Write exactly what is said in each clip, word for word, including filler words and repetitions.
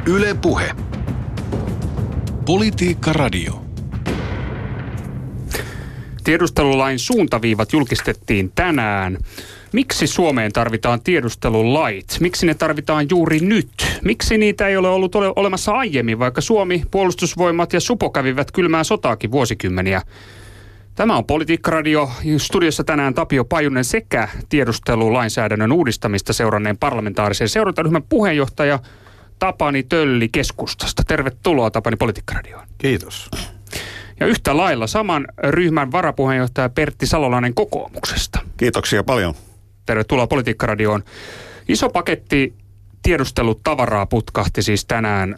Yle Puhe. Politiikka Radio. Tiedustelulain suuntaviivat julkistettiin tänään. Miksi Suomeen tarvitaan tiedustelulait? Miksi ne tarvitaan juuri nyt? Miksi niitä ei ole ollut ole olemassa aiemmin, vaikka Suomi, Puolustusvoimat ja Supo kävivät kylmää sotaakin vuosikymmeniä? Tämä on Politiikka Radio. Studiossa tänään Tapio Pajunen sekä tiedustelulainsäädännön uudistamista seuranneen parlamentaarisen seurantaryhmän puheenjohtaja Tapani Tölli keskustasta. Tervetuloa Tapani Politiikka Radioon. Kiitos. Ja yhtä lailla saman ryhmän varapuheenjohtaja Pertti Salolainen kokoomuksesta. Kiitoksia paljon. Tervetuloa Politiikka Radioon. Iso paketti tiedustelutavaraa putkahti siis tänään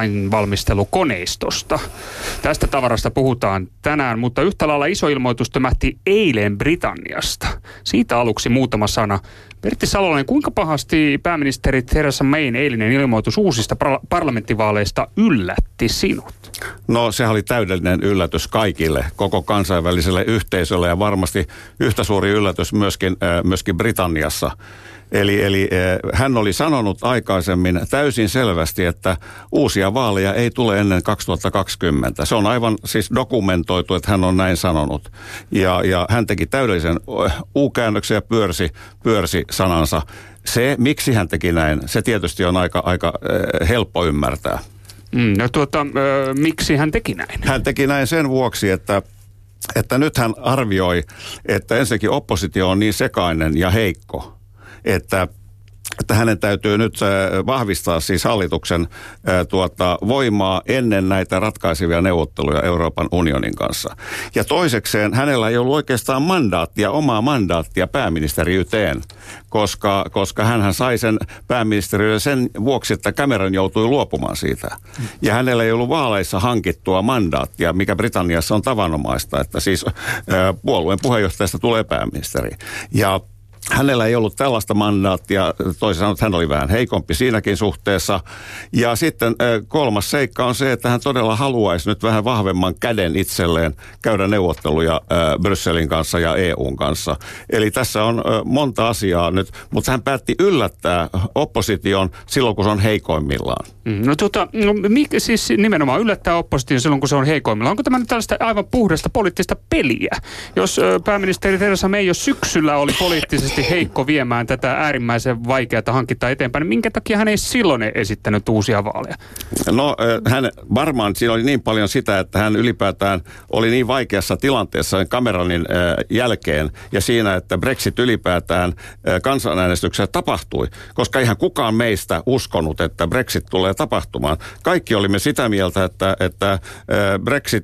lainvalmistelukoneistosta. Tästä tavarasta puhutaan tänään, mutta yhtä lailla iso ilmoitus tömähti eilen Britanniasta. Siitä aluksi muutama sana. Pertti Salolainen, kuinka pahasti pääministeri Theresa Mayn eilinen ilmoitus uusista par- parlamenttivaaleista yllätti sinut? No sehän oli täydellinen yllätys kaikille, koko kansainväliselle yhteisölle ja varmasti yhtä suuri yllätys myöskin, äh, myöskin Britanniassa. Eli, eli hän oli sanonut aikaisemmin täysin selvästi, että uusia vaaleja ei tule ennen kaksituhattakaksikymmentä. Se on aivan siis dokumentoitu, että hän on näin sanonut. Ja, ja hän teki täydellisen U-käännöksen ja pyörsi, pyörsi sanansa. Se, miksi hän teki näin, se tietysti on aika, aika helppo ymmärtää. Mm, no tuota, ö, miksi hän teki näin? Hän teki näin sen vuoksi, että että nyt hän arvioi, että ensinnäkin oppositio on niin sekainen ja heikko, Että, että hänen täytyy nyt vahvistaa siis hallituksen tuota, voimaa ennen näitä ratkaisevia neuvotteluja Euroopan unionin kanssa. Ja toisekseen hänellä ei ollut oikeastaan mandaattia, omaa mandaattia pääministeriyteen, koska, koska hänhän sai sen pääministeriön sen vuoksi, että Cameron joutui luopumaan siitä. Ja hänellä ei ollut vaaleissa hankittua mandaattia, mikä Britanniassa on tavanomaista, että siis puolueen puheenjohtajasta tulee pääministeri. Ja hänellä ei ollut tällaista mandaattia, toisin sanoen, että hän oli vähän heikompi siinäkin suhteessa. Ja sitten kolmas seikka on se, että hän todella haluaisi nyt vähän vahvemman käden itselleen käydä neuvotteluja Brysselin kanssa ja E U:n kanssa. Eli tässä on monta asiaa nyt, mutta hän päätti yllättää opposition silloin, kun se on heikoimmillaan. No tuota, no, mikä siis nimenomaan yllättää opposition silloin, kun se on heikoimmillaan? Onko tämä nyt tällaista aivan puhdasta poliittista peliä? Jos ö, pääministeri Theresa May jo syksyllä oli poliittisesti heikko viemään tätä äärimmäisen vaikeaa hankintaa eteenpäin, niin minkä takia hän ei silloin esittänyt uusia vaaleja? No hän varmaan siinä oli niin paljon sitä, että hän ylipäätään oli niin vaikeassa tilanteessa Cameronin jälkeen ja siinä, että Brexit ylipäätään kansanäänestyksessä tapahtui, koska ihan kukaan meistä uskonut, että Brexit tulee tapahtumaan. Kaikki olimme sitä mieltä, että, että Brexit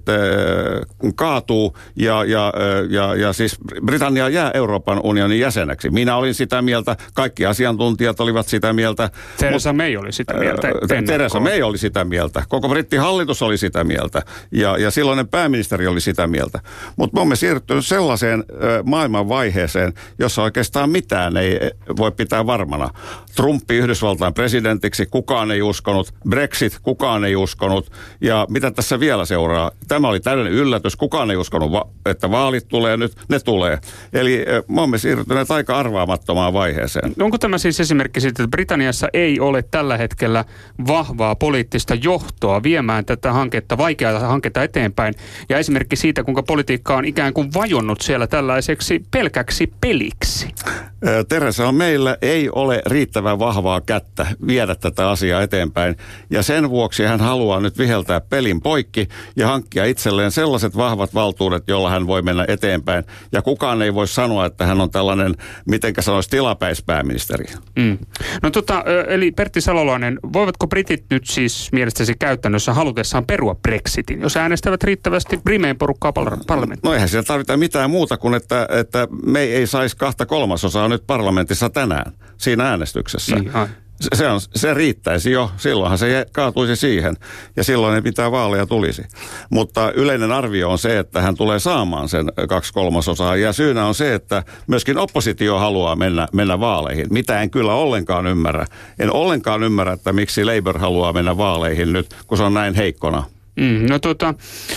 kaatuu ja, ja, ja, ja siis Britannia jää Euroopan unionin jäseneksi. Minä olin sitä mieltä, kaikki asiantuntijat olivat sitä mieltä. Theresa May oli sitä mieltä. Theresa May oli sitä mieltä. Koko brittihallitus oli sitä mieltä. Ja, ja silloinen pääministeri oli sitä mieltä. Mutta me olemme siirtyneet sellaiseen ö, maailman vaiheeseen, jossa oikeastaan mitään ei voi pitää varmana. Trumpi Yhdysvaltain presidentiksi, kukaan ei uskonut. Brexit, kukaan ei uskonut. Ja mitä tässä vielä seuraa? Tämä oli täydellinen yllätys. Kukaan ei uskonut, va- että vaalit tulee nyt. Ne tulee. Eli ö, me olemme siirtyneet aika arvaamattomaan vaiheeseen. Onko tämä siis esimerkki siitä, että Britanniassa ei ole tällä hetkellä vahvaa poliittista johtoa viemään tätä hanketta, vaikeaa hanketta eteenpäin, ja esimerkki siitä, kuinka politiikka on ikään kuin vajonnut siellä tällaiseksi pelkäksi peliksi? Theresa meillä ei ole riittävän vahvaa kättä viedä tätä asiaa eteenpäin, ja sen vuoksi hän haluaa nyt viheltää pelin poikki ja hankkia itselleen sellaiset vahvat valtuudet, jolla hän voi mennä eteenpäin, ja kukaan ei voi sanoa, että hän on tällainen, mitenkä sanoisi, tilapäispääministeri. Mm. No tota, eli Pertti Salolainen, voivatko britit nyt siis mielestäsi käytännössä halutessaan perua Brexitin, jos äänestävät riittävästi Brimeen porukkaa parlamenttiin? No eihän siellä tarvita mitään muuta kuin, että, että me ei saisi kahta kolmasosaa nyt parlamentissa tänään siinä äänestyksessä. Niin, Se, on, se riittäisi jo, silloinhan se kaatuisi siihen ja silloin ei mitään vaaleja tulisi. Mutta yleinen arvio on se, että hän tulee saamaan sen kaksi kolmasosaa ja syynä on se, että myöskin oppositio haluaa mennä, mennä vaaleihin. Mitä en kyllä ollenkaan ymmärrä. En ollenkaan ymmärrä, että miksi Labour haluaa mennä vaaleihin nyt, kun se on näin heikkona. Mm, no tota,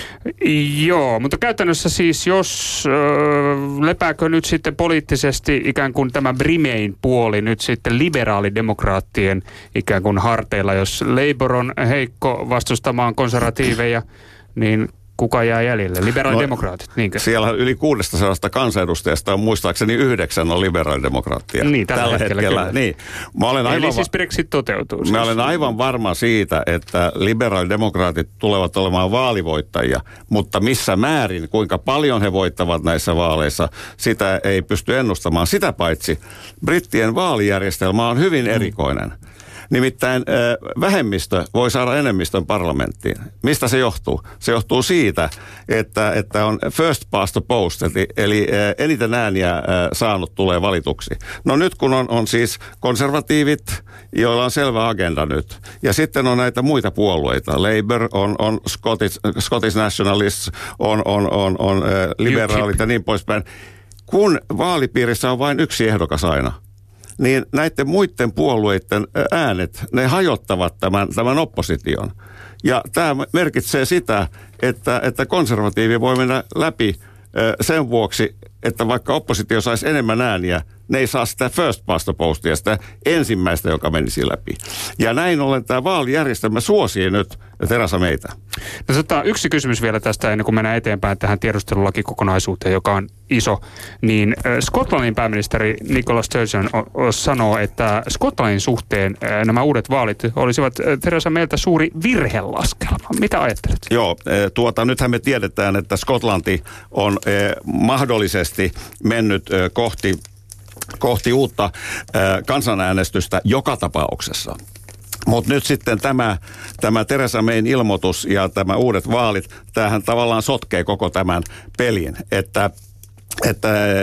joo, mutta käytännössä siis jos äh, lepääkö nyt sitten poliittisesti ikään kuin tämä Brimein puoli nyt sitten liberaalidemokraattien ikään kuin harteilla, jos Labour on heikko vastustamaan konservatiiveja, niin kuka jää jäljelle? Liberaalidemokraatit, niinkö? Siellä yli kuudestasadasta kansanedustajasta on muistaakseni yhdeksän on liberaalidemokraattia. Niin, tällä, tällä hetkellä, hetkellä. Niin. Mä olen Eli aivan, siis Brexit toteutuu. Siis. Mä olen aivan varma siitä, että liberaalidemokraatit tulevat olemaan vaalivoittajia, mutta missä määrin, kuinka paljon he voittavat näissä vaaleissa, sitä ei pysty ennustamaan. Sitä paitsi brittien vaalijärjestelmä on hyvin erikoinen. Nimittäin vähemmistö voi saada enemmistön parlamenttiin. Mistä se johtuu? Se johtuu siitä, että, että on first past the post, eli, eli eniten ääniä saanut tulee valituksi. No nyt kun on, on siis konservatiivit, joilla on selvä agenda nyt, ja sitten on näitä muita puolueita. Labour, on, on Scottish, Scottish Nationalists, on, on, on, on liberaalit ja niin poispäin. Kun vaalipiirissä on vain yksi ehdokas aina, niin näiden muiden puolueiden äänet, ne hajottavat tämän, tämän opposition. Ja tämä merkitsee sitä, että, että konservatiivi voi mennä läpi sen vuoksi, että vaikka oppositio saisi enemmän ääniä, ne ei saa sitä first past the postia, sitä ensimmäistä, joka menisi läpi. Ja näin ollen tämä vaalijärjestelmä suosii nyt Theresa Maytä. No, tota, yksi kysymys vielä tästä, ennen kuin mennään eteenpäin tähän tiedustelulakikokonaisuuteen, joka on iso. Niin äh, Skotlannin pääministeri Nicola Sturgeon o- o- sanoo, että Skotlannin suhteen äh, nämä uudet vaalit olisivat äh, Theresa Mayltä suuri virhelaskelma. Mitä ajattelet? Joo, tuota, nythän me tiedetään, että Skotlanti on eh, mahdollisesti mennyt eh, kohti kohti uutta äh, kansanäänestystä joka tapauksessa. Mutta nyt sitten tämä, tämä Theresa Mayn ilmoitus ja tämä uudet vaalit, tämähän tavallaan sotkee koko tämän pelin, että Että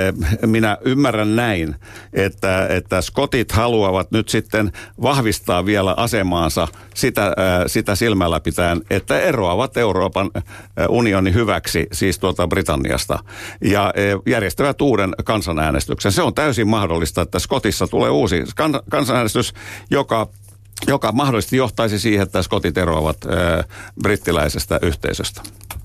minä ymmärrän näin, että, että skotit haluavat nyt sitten vahvistaa vielä asemaansa sitä, sitä silmällä pitäen, että eroavat Euroopan unionin hyväksi, siis tuolta Britanniasta, ja järjestävät uuden kansanäänestyksen. Se on täysin mahdollista, että Skotissa tulee uusi kansanäänestys, joka joka mahdollisesti johtaisi siihen, että skotit eroavat brittiläisestä yhteisöstä.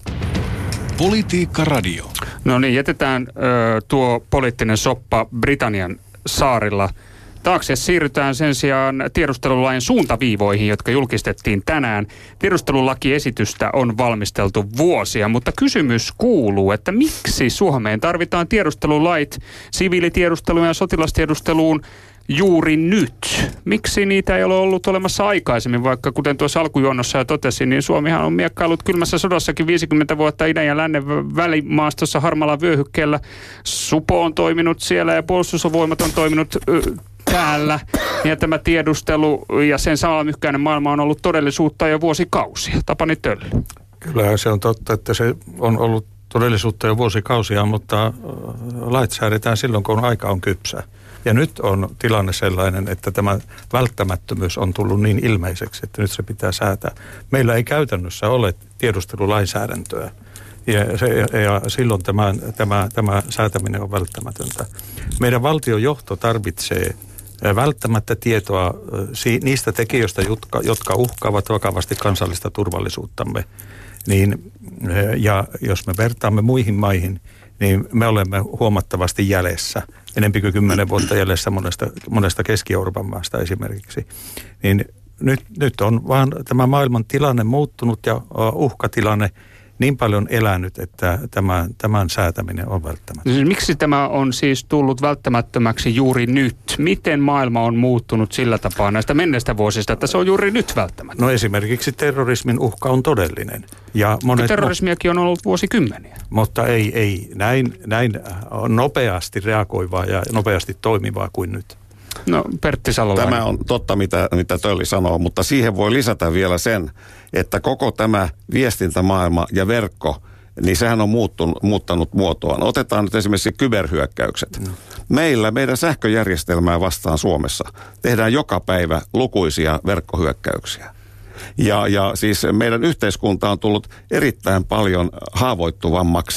Politiikka Radio. No niin, jätetään ö, tuo poliittinen soppa Britannian saarilla taakse. Siirrytään sen sijaan tiedustelulain suuntaviivoihin, jotka julkistettiin tänään. Tiedustelulakiesitystä on valmisteltu vuosia, mutta kysymys kuuluu, että miksi Suomeen tarvitaan tiedustelulait siviilitiedusteluun ja sotilastiedusteluun juuri nyt? Miksi niitä ei ole ollut olemassa aikaisemmin, vaikka kuten tuossa alkujuonnossa jo totesin, niin Suomihan on miekkaillut kylmässä sodassakin viisikymmentä vuotta idän ja lännen välimaastossa harmaalla vyöhykkeellä. Supo on toiminut siellä ja puolustusvoimat on toiminut ö, täällä. Ja tämä tiedustelu ja sen salamyhkäinen maailma on ollut todellisuutta jo vuosikausia. Tapani Tölli. Kyllä se on totta, että se on ollut todellisuutta jo vuosikausia, mutta lait säädetään silloin, kun aika on kypsä. Ja nyt on tilanne sellainen, että tämä välttämättömyys on tullut niin ilmeiseksi, että nyt se pitää säätää. Meillä ei käytännössä ole tiedustelulainsäädäntöä ja, se, ja silloin tämä, tämä, tämä säätäminen on välttämätöntä. Meidän valtiojohto tarvitsee välttämättä tietoa niistä tekijöistä, jotka, jotka uhkaavat vakavasti kansallista turvallisuuttamme. Niin, ja jos me vertaamme muihin maihin, niin me olemme huomattavasti jäljessä, enemmän kuin kymmenen vuotta jäljessä monesta, monesta Keski-Euroopan maasta esimerkiksi. Niin nyt, nyt on vaan tämä maailman tilanne muuttunut ja uhkatilanne niin paljon elänyt, että tämä, tämän säätäminen on välttämätöntä. Miksi tämä on siis tullut välttämättömäksi juuri nyt? Miten maailma on muuttunut sillä tapaa näistä menneistä vuosista, että se on juuri nyt välttämätöntä? No esimerkiksi terrorismin uhka on todellinen. Ja monet, terrorismiakin on ollut vuosikymmeniä. Mutta ei, ei näin, näin nopeasti reagoivaa ja nopeasti toimivaa kuin nyt. No Pertti Salolainen. Tämä on totta, mitä, mitä Tölli sanoo, mutta siihen voi lisätä vielä sen, että koko tämä viestintämaailma ja verkko, niin sehän on muuttunut, muuttanut muotoaan. Otetaan nyt esimerkiksi kyberhyökkäykset. Mm. Meillä, meidän sähköjärjestelmää vastaan Suomessa tehdään joka päivä lukuisia verkkohyökkäyksiä. Ja, ja siis meidän yhteiskunta on tullut erittäin paljon haavoittuvammaksi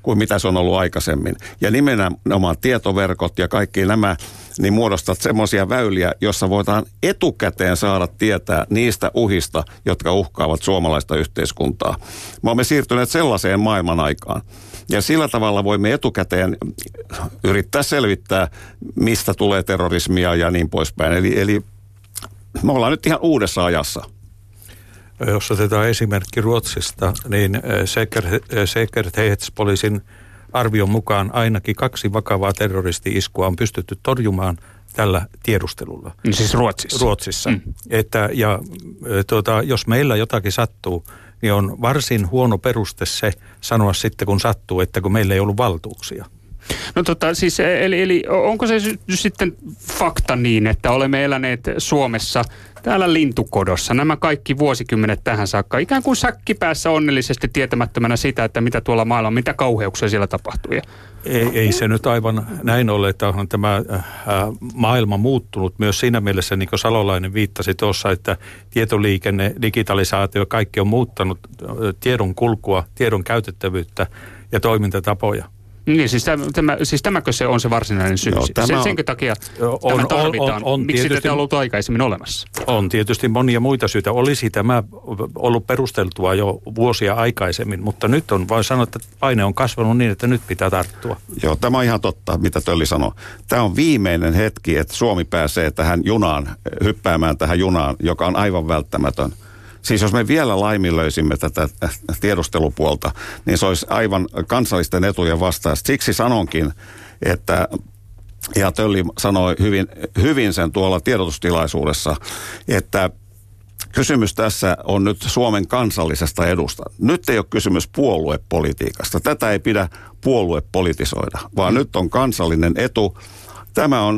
kuin mitä se on ollut aikaisemmin. Ja nimenomaan tietoverkot ja kaikki nämä, niin muodostat semmoisia väyliä, jossa voidaan etukäteen saada tietää niistä uhista, jotka uhkaavat suomalaista yhteiskuntaa. Me olemme siirtyneet sellaiseen maailman aikaan. Ja sillä tavalla voimme etukäteen yrittää selvittää, mistä tulee terrorismia ja niin poispäin. Eli, eli me ollaan nyt ihan uudessa ajassa. Jos otetaan esimerkki Ruotsista, niin Säkerhetspoliisin arvion mukaan ainakin kaksi vakavaa terroristi-iskua on pystytty torjumaan tällä tiedustelulla. Siis Ruotsissa. Ruotsissa. Mm. Että, ja tuota, jos meillä jotakin sattuu, niin on varsin huono peruste se sanoa sitten, kun sattuu, että kun meillä ei ollut valtuuksia. No tota, siis, eli, eli onko se sitten fakta niin, että olemme eläneet Suomessa täällä lintukodossa nämä kaikki vuosikymmenet tähän saakka, ikään kuin säkkipäässä onnellisesti tietämättömänä sitä, että mitä tuolla maailmalla, mitä kauheuksia siellä tapahtuu? Ei, ei se nyt aivan näin ole, että on tämä äh, maailma muuttunut myös siinä mielessä, niin kuin Salolainen viittasi tuossa, että tietoliikenne, digitalisaatio, kaikki on muuttanut äh, tiedon kulkua, tiedon käytettävyyttä ja toimintatapoja. Niin, siis, tämä, siis tämäkö se on se varsinainen syy? Joo, Sen, senkö takia on, tämä tarvitaan? On, on, on, Miksi tietysti, tätä on ollut aikaisemmin olemassa? On tietysti monia muita syitä. Olisi tämä ollut perusteltua jo vuosia aikaisemmin, mutta nyt on vain sanoa, että paine on kasvanut niin, että nyt pitää tarttua. Joo, tämä on ihan totta, mitä Tölli sanoi. Tämä on viimeinen hetki, että Suomi pääsee tähän junaan, hyppäämään tähän junaan, joka on aivan välttämätön. Siis jos me vielä laiminlöisimme tätä tiedustelupuolta, niin se olisi aivan kansallisten etujen vastaista. Siksi sanonkin, että, ja Tölli sanoi hyvin, hyvin sen tuolla tiedotustilaisuudessa, että kysymys tässä on nyt Suomen kansallisesta edusta. Nyt ei ole kysymys puoluepolitiikasta. Tätä ei pidä puoluepolitisoida, vaan mm. nyt on kansallinen etu. Tämä on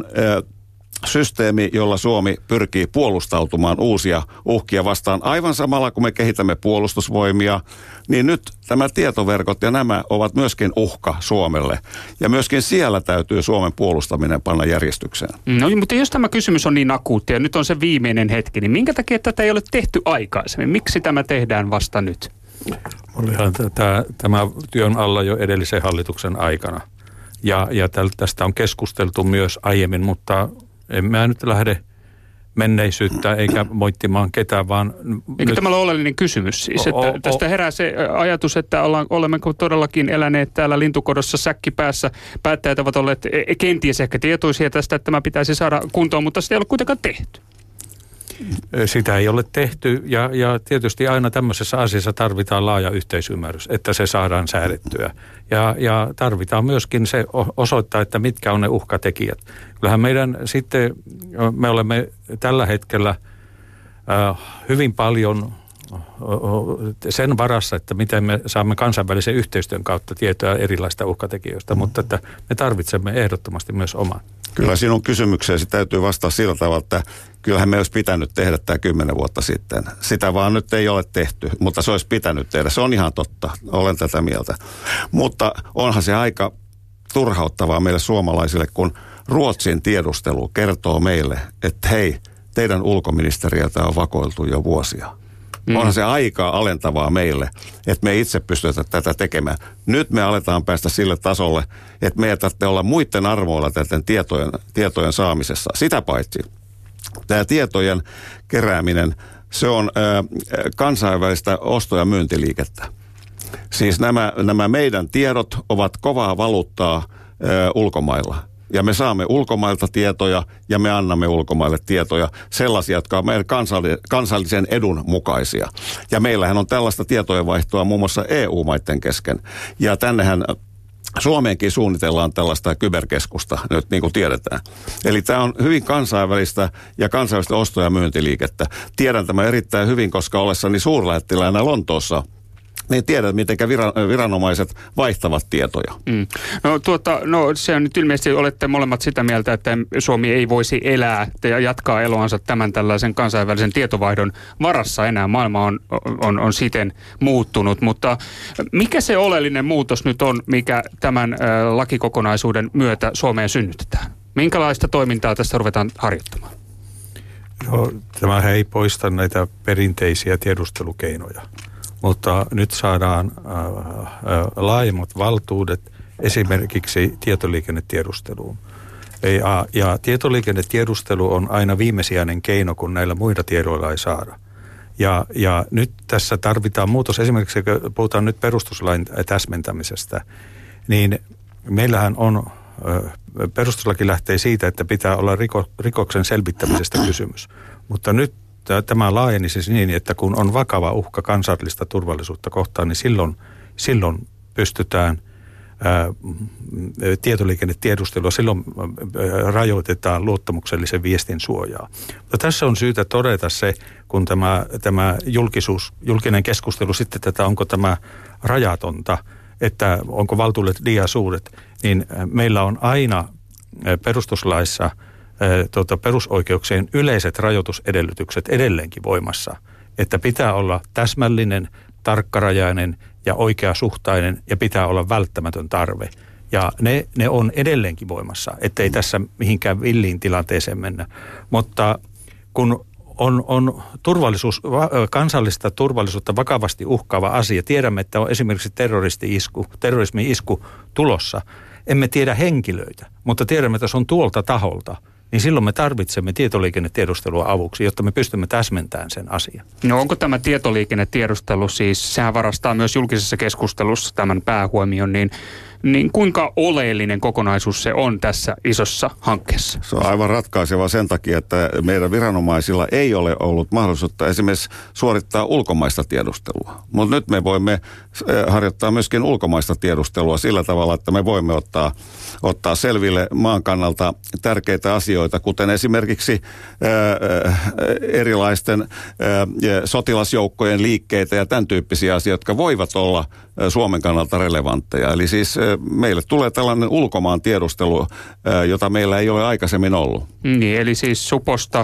systeemi, jolla Suomi pyrkii puolustautumaan uusia uhkia vastaan. Aivan samalla kun me kehitämme puolustusvoimia, niin nyt tämä tietoverkot ja nämä ovat myöskin uhka Suomelle. Ja myöskin siellä täytyy Suomen puolustaminen panna järjestykseen. No mutta jos tämä kysymys on niin akuutti ja nyt on se viimeinen hetki, niin minkä takia tätä ei ole tehty aikaisemmin? Miksi tämä tehdään vasta nyt? Olihan tämä, tämä työn alla jo edellisen hallituksen aikana. Ja, ja tästä on keskusteltu myös aiemmin, mutta en mä nyt lähde menneisyyttä eikä moittimaan ketään, vaan... Eikö nyt... tämä ole oleellinen kysymys siis, että o, o, tästä herää se ajatus, että ollaan, olemmeko todellakin eläneet täällä lintukodossa säkki päässä. Päättäjät ovat olleet kenties ehkä tietoisia tästä, että tämä pitäisi saada kuntoon, mutta sitä ei ole kuitenkaan tehty. Sitä ei ole tehty ja, ja tietysti aina tämmöisessä asiassa tarvitaan laaja yhteisymmärrys, että se saadaan säädettyä. Ja, ja tarvitaan myöskin se osoittaa, että mitkä on ne uhkatekijät. Kyllähän meidän sitten, me olemme tällä hetkellä äh, hyvin paljon sen varassa, että miten me saamme kansainvälisen yhteistyön kautta tietoa erilaisista uhkatekijöistä, mm. mutta että me tarvitsemme ehdottomasti myös oman. Kyllä sinun kysymykseesi täytyy vastata sillä tavalla, että kyllähän me olisi pitänyt tehdä tämä kymmenen vuotta sitten. Sitä vaan nyt ei ole tehty, mutta se olisi pitänyt tehdä. Se on ihan totta, olen tätä mieltä. Mutta onhan se aika turhauttavaa meille suomalaisille, kun Ruotsin tiedustelu kertoo meille, että hei, teidän ulkoministeriöltä on vakoiltu jo vuosia. Mm. Onhan se aika alentavaa meille, että me itse pystytä tätä tekemään. Nyt me aletaan päästä sille tasolle, että meidän tarvitsee olla muiden armoilla täten tietojen, tietojen saamisessa. Sitä paitsi tämä tietojen kerääminen, se on ö, kansainvälistä osto- ja myyntiliikettä. Siis nämä, nämä meidän tiedot ovat kovaa valuuttaa ö, ulkomailla. Ja me saamme ulkomailta tietoja ja me annamme ulkomaille tietoja, sellaisia, jotka on meidän kansallisen edun mukaisia. Ja meillähän on tällaista tietojenvaihtoa muun muassa E U-maiden kesken. Ja tännehän Suomeenkin suunnitellaan tällaista kyberkeskusta, nyt niin kuin tiedetään. Eli tämä on hyvin kansainvälistä ja kansainvälistä osto- ja myyntiliikettä. Tiedän tämän erittäin hyvin, koska ollessani suurlähettiläänä Lontoossa, niin tiedät, miten viranomaiset vaihtavat tietoja. Mm. No, tuota, no se on nyt ilmeisesti, olette molemmat sitä mieltä, että Suomi ei voisi elää ja jatkaa eloansa tämän tällaisen kansainvälisen tietovaihdon varassa enää. Maailma on, on, on siten muuttunut, mutta mikä se oleellinen muutos nyt on, mikä tämän äh, lakikokonaisuuden myötä Suomeen synnytetään? Minkälaista toimintaa tässä ruvetaan harjoittamaan? No, tämä ei poista näitä perinteisiä tiedustelukeinoja, mutta nyt saadaan äh, äh, laajemmat valtuudet esimerkiksi tietoliikennetiedusteluun. Ja, ja tietoliikennetiedustelu on aina viimesijainen keino, kun näillä muilla tiedoilla ei saada. Ja, ja nyt tässä tarvitaan muutos. Esimerkiksi kun puhutaan nyt perustuslain täsmentämisestä, niin meillähän on, perustuslaki lähtee siitä, että pitää olla riko, rikoksen selvittämisestä kysymys. Mutta nyt tämä laajeni siis niin, että kun on vakava uhka kansallista turvallisuutta kohtaan, niin silloin, silloin pystytään ää, tietoliikennetiedustelua, silloin ää, rajoitetaan luottamuksellisen viestin suojaa. Mutta tässä on syytä todeta se, kun tämä, tämä julkisuus, julkinen keskustelu sitten tätä, onko tämä rajatonta, että onko valtuudet liian suuret, niin meillä on aina perustuslaissa tuota, perusoikeuksien yleiset rajoitusedellytykset edelleenkin voimassa, että pitää olla täsmällinen, tarkkarajainen ja oikeasuhtainen ja pitää olla välttämätön tarve. Ja ne, ne on edelleenkin voimassa, ettei tässä mihinkään villiin tilanteeseen mennä. Mutta kun on, on turvallisuus, kansallista turvallisuutta vakavasti uhkaava asia, tiedämme, että on esimerkiksi terroristi-isku, terrorismi-isku tulossa. Emme tiedä henkilöitä, mutta tiedämme, että se on tuolta taholta. Niin silloin me tarvitsemme tietoliikennetiedustelua avuksi, jotta me pystymme täsmentämään sen asian. No onko tämä tietoliikennetiedustelu siis, sehän varastaa myös julkisessa keskustelussa tämän päähuomion, niin, niin kuinka oleellinen kokonaisuus se on tässä isossa hankkeessa? Se on aivan ratkaiseva sen takia, että meidän viranomaisilla ei ole ollut mahdollisuutta esimerkiksi suorittaa ulkomaista tiedustelua. Mutta nyt me voimme harjoittaa myöskin ulkomaista tiedustelua sillä tavalla, että me voimme ottaa, ottaa selville maan kannalta tärkeitä asioita, kuten esimerkiksi ää, erilaisten ää, sotilasjoukkojen liikkeitä ja tämän tyyppisiä asioita, jotka voivat olla Suomen kannalta relevantteja. Eli siis meille tulee tällainen ulkomaan tiedustelu, jota meillä ei ole aikaisemmin ollut. Niin, eli siis Suposta,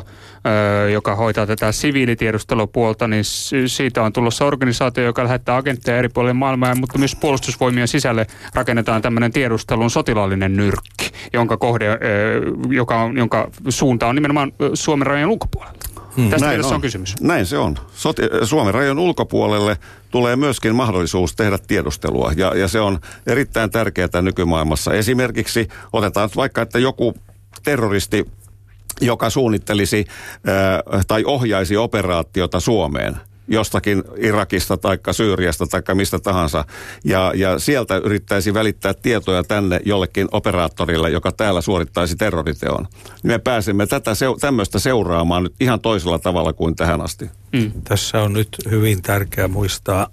joka hoitaa tätä siviilitiedustelupuolta, niin siitä on tulossa organisaatio, joka lähettää agentteja eri puolille maailmaa, mutta myös puolustusvoimien sisälle rakennetaan tämmöinen tiedustelun sotilaallinen nyrkki, jonka, kohde, joka on, jonka suunta on nimenomaan Suomen rajojen ulkopuolella. Hmm. Tästä on. on kysymys. Näin se on. Soti- Suomen rajojen ulkopuolelle tulee myöskin mahdollisuus tehdä tiedustelua, ja, ja se on erittäin tärkeää nykymaailmassa. Esimerkiksi otetaan vaikka, että joku terroristi, joka suunnittelisi ää, tai ohjaisi operaatiota Suomeen, jostakin Irakista tai Syyriasta tai mistä tahansa, ja, ja sieltä yrittäisi välittää tietoja tänne jollekin operaattorille, joka täällä suorittaisi terroriteon. Me pääsemme tätä tämmöistä seuraamaan nyt ihan toisella tavalla kuin tähän asti. Mm. Tässä on nyt hyvin tärkeää muistaa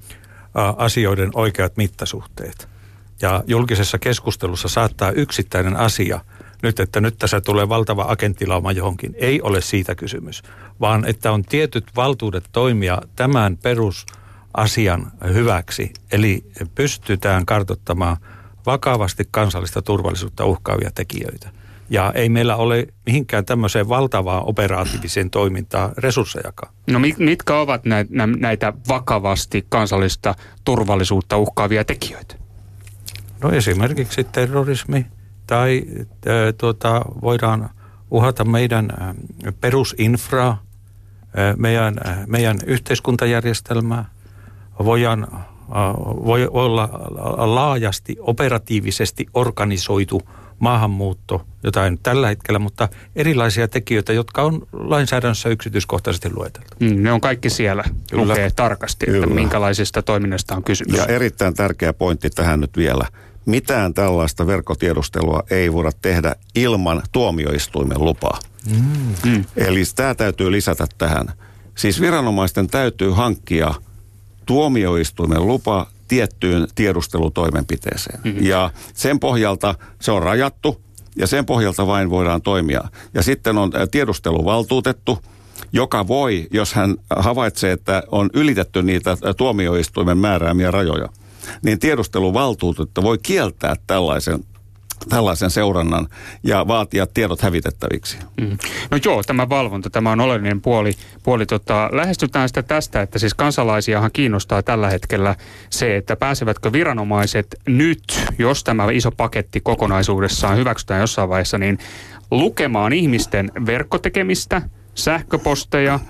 asioiden oikeat mittasuhteet. Ja julkisessa keskustelussa saattaa yksittäinen asia nyt, että nyt tässä tulee valtava agenttilauma johonkin. Ei ole siitä kysymys, vaan että on tietyt valtuudet toimia tämän perusasian hyväksi. Eli pystytään kartoittamaan vakavasti kansallista turvallisuutta uhkaavia tekijöitä. Ja ei meillä ole mihinkään tämmöiseen valtavaan operatiiviseen toimintaan resurssejakaan. No mitkä ovat näitä vakavasti kansallista turvallisuutta uhkaavia tekijöitä? No esimerkiksi terrorismi. Tai ä, tuota, voidaan uhata meidän ä, perusinfraa, ä, meidän, ä, meidän yhteiskuntajärjestelmää. Voidaan, ä, voi olla laajasti operatiivisesti organisoitu maahanmuutto, jota ei nyt tällä hetkellä, mutta erilaisia tekijöitä, jotka on lainsäädännössä yksityiskohtaisesti lueteltu. Mm, ne on kaikki siellä, Kyllä. lukee tarkasti, Kyllä. että minkälaisista toiminnasta on kysymys. Ja erittäin tärkeä pointti tähän nyt vielä. Mitään tällaista verkkotiedustelua ei voida tehdä ilman tuomioistuimen lupaa. Mm. Mm. Eli tämä täytyy lisätä tähän. Siis viranomaisten täytyy hankkia tuomioistuimen lupa tiettyyn tiedustelutoimenpiteeseen. Mm-hmm. Ja sen pohjalta se on rajattu ja sen pohjalta vain voidaan toimia. Ja sitten on tiedusteluvaltuutettu, joka voi, jos hän havaitsee, että on ylitetty niitä tuomioistuimen määräämiä rajoja, niin tiedusteluvaltuutettu voi kieltää tällaisen, tällaisen seurannan ja vaatia tiedot hävitettäviksi. Mm. No joo, tämä valvonta, tämä on oleellinen puoli. puoli tota, lähestytään sitä tästä, että siis kansalaisiahan kiinnostaa tällä hetkellä se, että pääsevätkö viranomaiset nyt, jos tämä iso paketti kokonaisuudessaan hyväksytään jossain vaiheessa, niin lukemaan ihmisten verkkotekemistä, sähköposteja,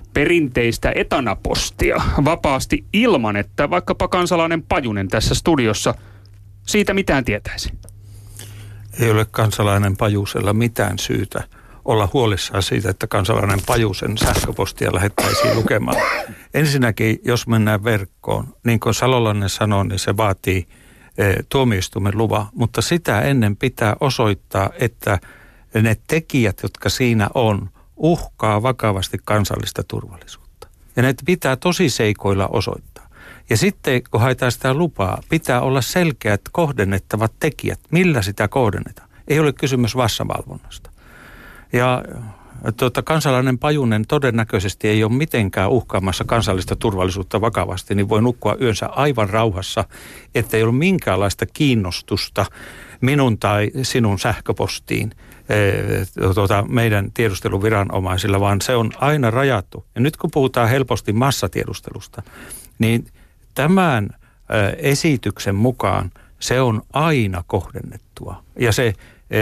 perinteistä etanapostia vapaasti ilman, että vaikkapa kansalainen Pajunen tässä studiossa siitä mitään tietäisi? Ei ole kansalainen Pajusella mitään syytä olla huolissaan siitä, että kansalainen Pajusen sähköpostia lähettäisiin lukemaan. Ensinnäkin, jos mennään verkkoon, niin kuin Salolainen sanoi, niin se vaatii e, tuomioistuimen luvan, mutta sitä ennen pitää osoittaa, että ne tekijät, jotka siinä on, uhkaa vakavasti kansallista turvallisuutta. Ja näitä pitää tosiseikoilla osoittaa. Ja sitten, kun haetaan sitä lupaa, pitää olla selkeät kohdennettavat tekijät, millä sitä kohdennetaan. Ei ole kysymys vassavalvonnasta. Ja tuota, kansalainen Pajunen todennäköisesti ei ole mitenkään uhkaamassa kansallista turvallisuutta vakavasti, niin voi nukkua yönsä aivan rauhassa, että ei ole minkäänlaista kiinnostusta minun tai sinun sähköpostiin tuota, meidän tiedusteluviranomaisilla, vaan se on aina rajattu. Ja nyt kun puhutaan helposti massatiedustelusta, niin tämän esityksen mukaan se on aina kohdennettua. Ja se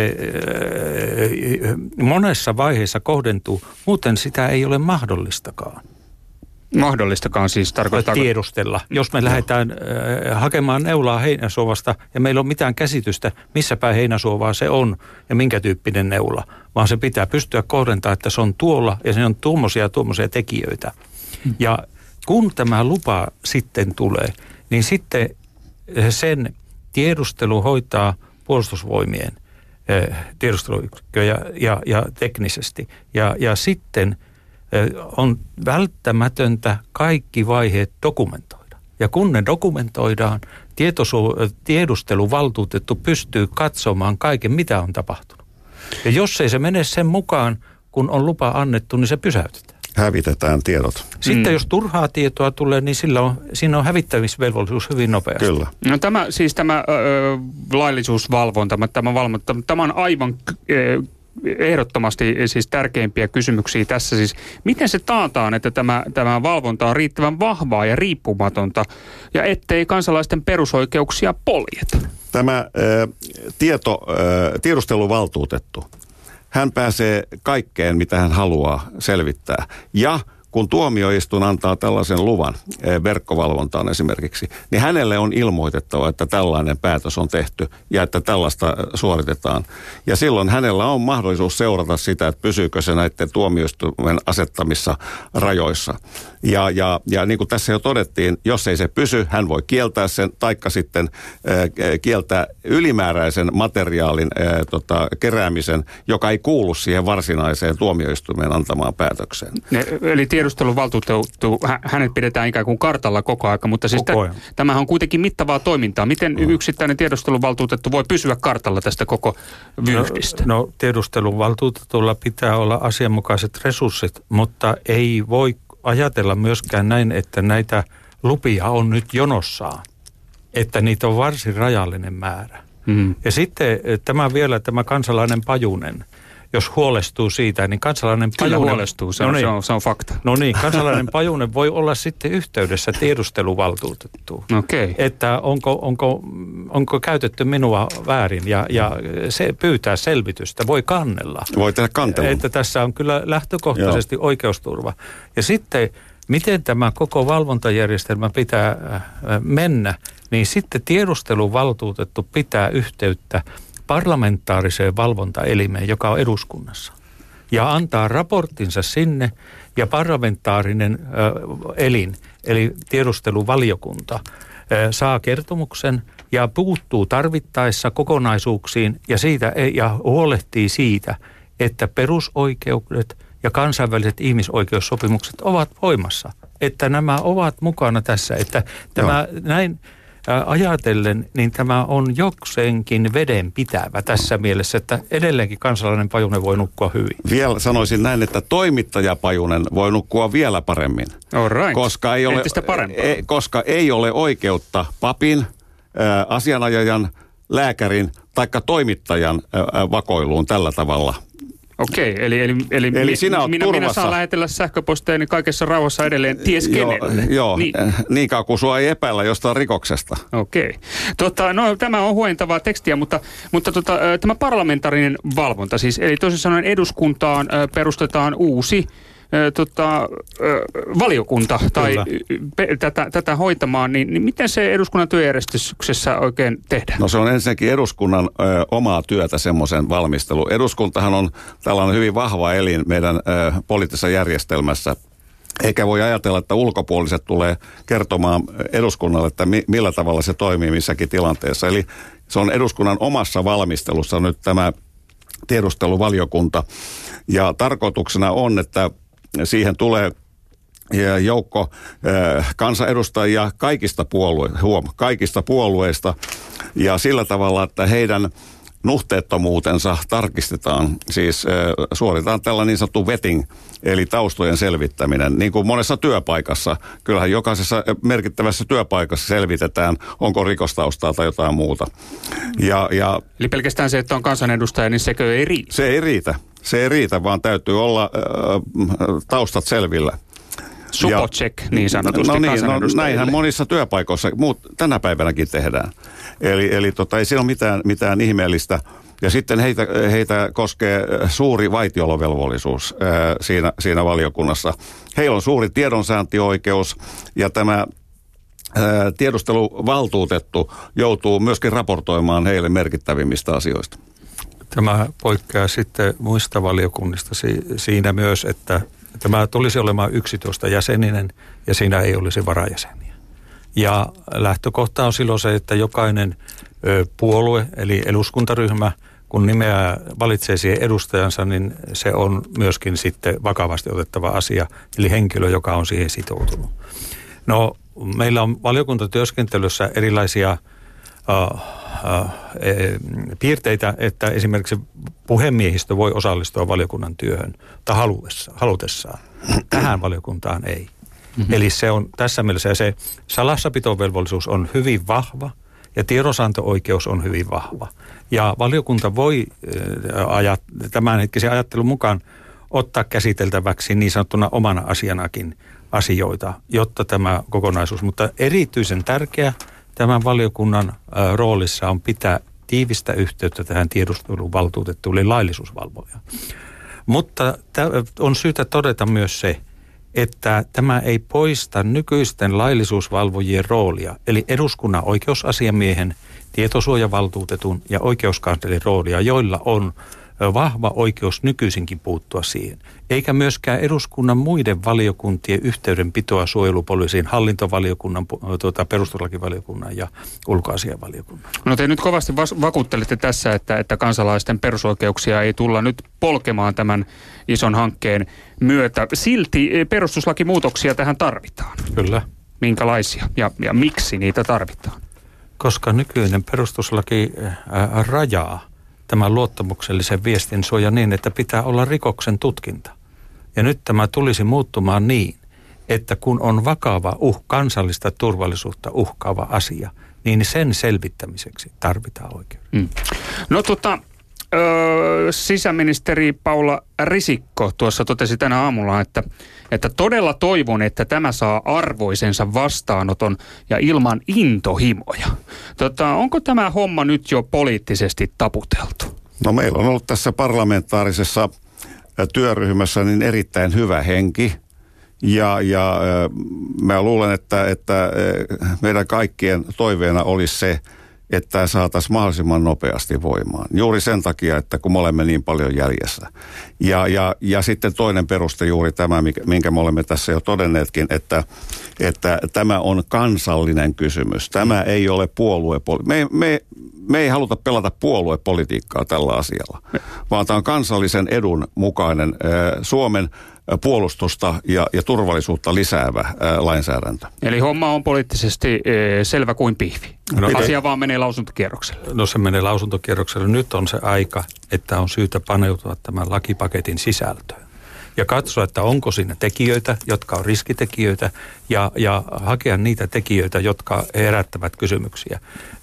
monessa vaiheessa kohdentuu, muuten sitä ei ole mahdollistakaan. Mahdollistakaan siis tarkoittaa tiedustella. Jos me lähdetään äh, hakemaan neulaa heinäsuovasta ja meillä on mitään käsitystä, missä päin heinäsuovaa se on ja minkä tyyppinen neula, vaan se pitää pystyä kohdentamaan, että se on tuolla ja se on tuommoisia ja tuommoisia tekijöitä. Hmm. Ja kun tämä lupa sitten tulee, niin sitten sen tiedustelu hoitaa puolustusvoimien äh, tiedusteluyksikkö ja, ja, ja teknisesti. Ja, ja sitten on välttämätöntä kaikki vaiheet dokumentoida. Ja kun ne dokumentoidaan, tietosu- tiedusteluvaltuutettu pystyy katsomaan kaiken, mitä on tapahtunut. Ja jos ei se mene sen mukaan, kun on lupa annettu, niin se pysäytetään. Hävitetään tiedot. Sitten mm. jos turhaa tietoa tulee, niin sillä on, siinä on hävittämisvelvollisuus hyvin nopeasti. Kyllä. No tämä, siis tämä ö, laillisuusvalvonta, tämä, valvonta, tämä on aivan ö, ehdottomasti siis tärkeimpiä kysymyksiä tässä. Siis, miten se taataan, että tämä, tämä valvonta on riittävän vahvaa ja riippumatonta ja ettei kansalaisten perusoikeuksia poljeta? Tämä ä, tieto, ä, tiedusteluvaltuutettu, hän pääsee kaikkeen, mitä hän haluaa selvittää. Ja kun tuomioistuin antaa tällaisen luvan, verkkovalvontaan esimerkiksi, niin hänelle on ilmoitettava, että tällainen päätös on tehty ja että tällaista suoritetaan. Ja silloin hänellä on mahdollisuus seurata sitä, että pysyykö se näiden tuomioistuimen asettamissa rajoissa. Ja, ja, ja niin kuin tässä jo todettiin, jos ei se pysy, hän voi kieltää sen, taikka sitten äh, kieltää ylimääräisen materiaalin äh, tota, keräämisen, joka ei kuulu siihen varsinaiseen tuomioistuimen antamaan päätökseen. Ne, eli tiedusteluvaltuutettu, hänet pidetään ikään kuin kartalla koko aika, mutta siis koko t- tämähän on kuitenkin mittavaa toimintaa. Miten no. yksittäinen tiedusteluvaltuutettu voi pysyä kartalla tästä koko vyyhdistä? No, no tiedusteluvaltuutetulla pitää olla asianmukaiset resurssit, mutta ei voi ajatella myöskään näin, että näitä lupia on nyt jonossaan, että niitä on varsin rajallinen määrä. Mm. Ja sitten tämä vielä tämä kansalainen Pajunen, jos huolestuu siitä, niin kansalainen Pajunen... Kyllä huolestuu, se on, no niin, se on, se on fakta. No niin, kansalainen Pajunen voi olla sitten yhteydessä tiedusteluvaltuutettuun. Okei. Okay. Että onko, onko, onko käytetty minua väärin ja, ja se pyytää selvitystä, voi kannella. Voi tehdä kantelun. Että tässä on kyllä lähtökohtaisesti Joo. oikeusturva. Ja sitten, miten tämä koko valvontajärjestelmä pitää mennä, niin sitten tiedusteluvaltuutettu pitää yhteyttä parlamentaariseen valvontaelimeen, joka on eduskunnassa. Ja antaa raporttinsa sinne ja parlamentaarinen ö, elin, eli tiedusteluvaliokunta, ö, saa kertomuksen ja puuttuu tarvittaessa kokonaisuuksiin ja, siitä, ja huolehtii siitä, että perusoikeudet ja kansainväliset ihmisoikeussopimukset ovat voimassa. Että nämä ovat mukana tässä, että tämä no. näin... ajatellen, niin tämä on jokseenkin vedenpitävä tässä mielessä, että edelleenkin kansalainen Pajunen voi nukkua hyvin. Vielä sanoisin näin, että toimittaja Pajunen voi nukkua vielä paremmin. All right. Koska ei ole, e, koska ei ole oikeutta papin, ä, asianajajan, lääkärin taikka toimittajan ä, vakoiluun tällä tavalla. Okei, eli, eli, eli, eli sinä olet minä, minä saan lähetellä sähköposteja niin kaikessa rauhassa edelleen ties kenelle. Joo, joo. Niin. niin kauan kuin sua ei epäillä jostain rikoksesta. Okei. Tota, no, tämä on huojentavaa tekstiä, mutta, mutta tota, tämä parlamentaarinen valvonta, siis eli toisin sanoen eduskuntaan perustetaan uusi ö, tota, ö, valiokunta tai pe, tätä, tätä hoitamaan, niin, niin miten se eduskunnan työjärjestyksessä oikein tehdään? No se on ensinnäkin eduskunnan ö, omaa työtä semmoisen valmistelu. Eduskuntahan on tällainen hyvin vahva elin meidän ö, poliittisessa järjestelmässä. Eikä voi ajatella, että ulkopuoliset tulee kertomaan eduskunnalle, että mi, millä tavalla se toimii missäkin tilanteessa. Eli se on eduskunnan omassa valmistelussa nyt tämä tiedusteluvaliokunta. Ja tarkoituksena on, että siihen tulee joukko kansanedustajia kaikista puolueista, huom, kaikista puolueista. Ja sillä tavalla, että heidän nuhteettomuutensa tarkistetaan, siis suoritetaan tällainen niin sanottu vetting, eli taustojen selvittäminen, niin kuin monessa työpaikassa. Kyllähän jokaisessa merkittävässä työpaikassa selvitetään, onko rikostaustaa tai jotain muuta. Ja, ja Eli pelkästään se, että on kansanedustaja, niin sekö ei riitä? Se ei riitä. Se ei riitä, vaan täytyy olla äh, taustat selvillä. Supocheck niin sanotusti no niin, no näinhän monissa työpaikoissa muut, tänä päivänäkin tehdään. Eli, eli tota, ei siinä ole mitään, mitään ihmeellistä. Ja sitten heitä, heitä koskee suuri vaitiolovelvollisuus ää, siinä, siinä valiokunnassa. Heillä on suuri tiedonsaantioikeus ja tämä ää, tiedusteluvaltuutettu joutuu myöskin raportoimaan heille merkittävimmistä asioista. Tämä poikkeaa sitten muista valiokunnista siinä myös, että tämä tulisi olemaan yksitoista jäseninen ja siinä ei olisi varajäseniä. Ja lähtökohta on silloin se, että jokainen ö, puolue eli eduskuntaryhmä, kun nimeää valitsee siihen edustajansa, niin se on myöskin sitten vakavasti otettava asia, eli henkilö, joka on siihen sitoutunut. No, meillä on valiokuntatyöskentelyssä erilaisia äh, äh, piirteitä, että esimerkiksi puhemiehistö voi osallistua valiokunnan työhön tai halutessaan. Tähän valiokuntaan ei. Mm-hmm. Eli se on tässä mielessä, ja se salassapitovelvollisuus on hyvin vahva ja tiedonsaanto-oikeus on hyvin vahva. Ja valiokunta voi ajat, tämänhetkisen ajattelun mukaan ottaa käsiteltäväksi niin sanottuna omana asianakin asioita, jotta tämä kokonaisuus, mutta erityisen tärkeä tämän valiokunnan roolissa on pitää tiivistä yhteyttä tähän tiedusteluvaltuutettuun eli laillisuusvalvojaan. Mutta on syytä todeta myös se, että tämä ei poista nykyisten laillisuusvalvojien roolia, eli eduskunnan oikeusasiamiehen, tietosuojavaltuutetun ja oikeuskanslerin roolia, joilla on vahva oikeus nykyisinkin puuttua siihen. Eikä myöskään eduskunnan muiden valiokuntien yhteydenpitoa suojelupoliisiin, hallintovaliokunnan, tuota, perustuslakivaliokunnan ja ulkoasiainvaliokunnan. No te nyt kovasti vas- vakuuttelitte tässä, että, että kansalaisten perusoikeuksia ei tulla nyt polkemaan tämän ison hankkeen myötä. Silti perustuslakimuutoksia tähän tarvitaan. Kyllä. Minkälaisia ja, ja miksi niitä tarvitaan? Koska nykyinen perustuslaki ää, rajaa tämän luottamuksellisen viestin suoja niin, että pitää olla rikoksen tutkinta. Ja nyt tämä tulisi muuttumaan niin, että kun on vakava uh, kansallista turvallisuutta uhkaava asia, niin sen selvittämiseksi tarvitaan oikeus. Mm. No tota, öö, sisäministeri Paula Risikko tuossa totesi tänä aamulla, että, että todella toivon, että tämä saa arvoisensa vastaanoton ja ilman intohimoja. Tota, onko tämä homma nyt jo poliittisesti taputeltu? No meillä on ollut tässä parlamentaarisessa työryhmässä niin erittäin hyvä henki. Ja, ja mä luulen, että, että meidän kaikkien toiveena olisi se, että saataisiin mahdollisimman nopeasti voimaan. Juuri sen takia, että kun me olemme niin paljon jäljessä. Ja, ja, ja sitten toinen peruste juuri tämä, minkä me olemme tässä jo todenneetkin, että, että tämä on kansallinen kysymys. Tämä ei ole puoluepolitiikkaa. Me, me, me ei haluta pelata puoluepolitiikkaa tällä asialla, vaan tämä on kansallisen edun mukainen äh, Suomen puolustusta ja, ja turvallisuutta lisäävä ää, lainsäädäntö. Eli homma on poliittisesti e, selvä kuin pihvi. No, asia vaan menee lausuntokierrokselle. No se menee lausuntokierrokselle. Nyt on se aika, että on syytä paneutua tämän lakipaketin sisältöön. Ja katsoa, että onko siinä tekijöitä, jotka on riskitekijöitä, ja, ja hakea niitä tekijöitä, jotka herättävät kysymyksiä.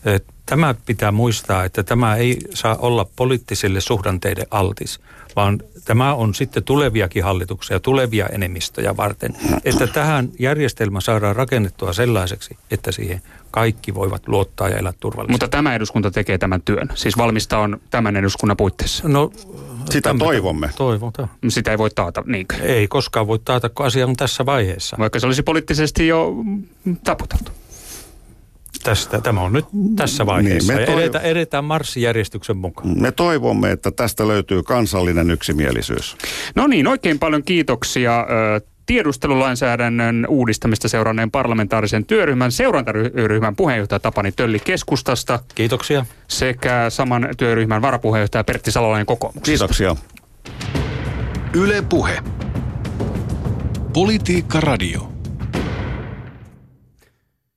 tämä pitää muistaa, että tämä ei saa olla poliittisille suhdanteiden altis, vaan tämä on sitten tuleviakin hallituksia, tulevia enemmistöjä varten, että tähän järjestelmä saadaan rakennettua sellaiseksi, että siihen kaikki voivat luottaa ja elää turvallisesti. Mutta tämä eduskunta tekee tämän työn. Siis valmista on tämän eduskunnan puitteissa. No, sitä tämän, toivomme. Toivotaan. Sitä ei voi taata, niinkö? Ei koskaan voi taata, kun asia on tässä vaiheessa. Vaikka se olisi poliittisesti jo taputeltu. Tästä, tämä on nyt tässä vaiheessa. Niin, toiv- edetään, edetään marssijärjestyksen mukaan. Me toivomme, että tästä löytyy kansallinen yksimielisyys. No niin, oikein paljon kiitoksia tiedustelulainsäädännön uudistamista seuranneen parlamentaarisen työryhmän seurantaryhmän puheenjohtaja Tapani Tölli keskustasta. Kiitoksia. Sekä saman työryhmän varapuheenjohtaja Pertti Salolainen kokoomuksesta. Kiitoksia. Yle Puhe. Politiikka Radio.